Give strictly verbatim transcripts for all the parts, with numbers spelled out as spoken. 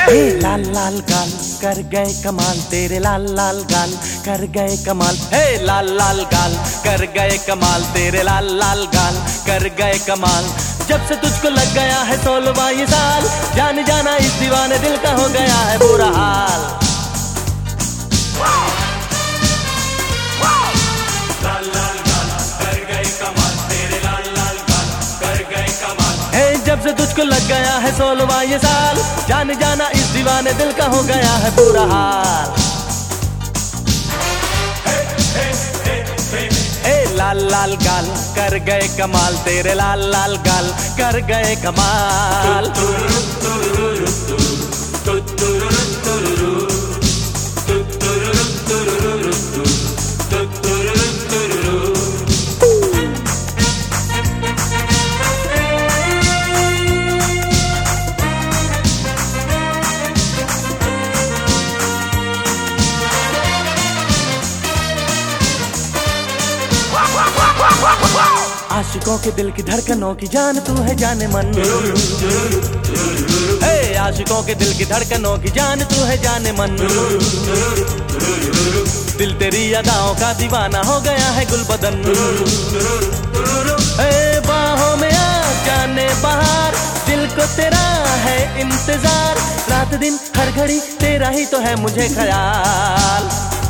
हे लाल लाल गाल कर गए कमाल, तेरे लाल लाल गाल कर गए कमाल। हे लाल लाल गाल कर गए कमाल, तेरे लाल लाल गाल कर गए कमाल। जब से तुझको लग गया है सोलहवां ये साल, जान जाना इस दीवाने दिल का हो गया है बुरा हाल। जब से तुझको लग गया है सोलहवां ये साल, जान जाना इस दीवाने दिल का हो गया है बुरा हाल। हे लाल लाल गाल कर गए कमाल, तेरे लाल लाल गाल कर गए कमाल। आशिकों के दिल की धड़कनों की जान तू है जाने मन, हे आशिकों के दिल की धड़कनों की जान तू है जाने मन। दिल तेरी अदाओं का दीवाना हो गया है गुलबदन, हे बाहों में आ जाने बहार, दिल को तेरा है इंतजार। रात दिन हर घड़ी तेरा ही तो है मुझे ख्याल।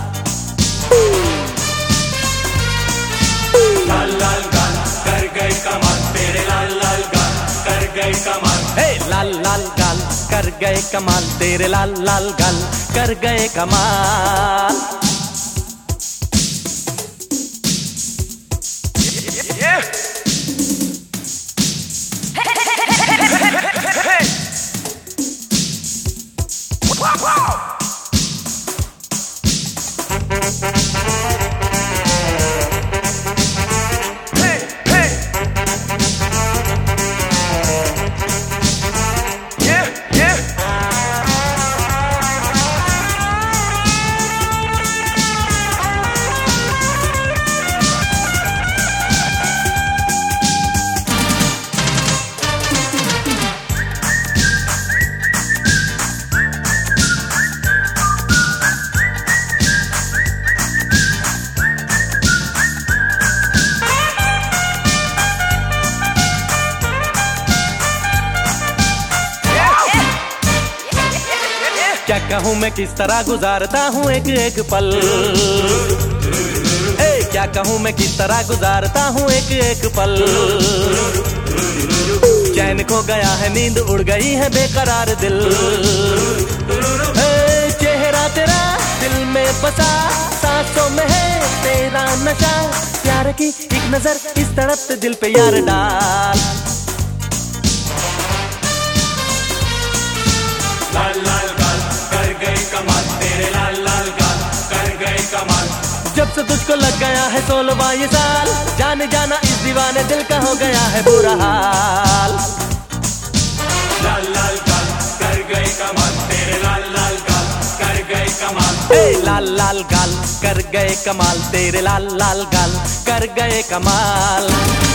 लाल लाल गाल कर गए कमाल, तेरे लाल लाल गाल कर गए कमाल। हे लाल लाल गाल कर गए कमाल, तेरे लाल लाल गाल कर गए कमाल। क्या कहूँ मैं किस तरह गुजारता हूँ एक एक पल, ए क्या कहूँ मैं किस तरह गुजारता हूँ एक एक पल। चैन खो गया है नींद उड़ गई है बेकरार दिल, ए चेहरा तेरा दिल में बसा, सांसों में है तेरा नशा। प्यार की एक नजर इस तड़पते दिल पे यार डाल। लाल लाल गाल कर गए कमाल, तेरे लाल लाल गाल कर गए कमाल। जब से तुझको लग गया है सोलहवां ये साल, जाने जाना इस दीवाने दिल का हो गया है बुरा हाल। लाल लाल गाल कर गए कमाल, तेरे लाल लाल गाल कर गए कमाल। हे लाल लाल गाल कर गए कमाल, तेरे लाल लाल गाल कर गए कमाल।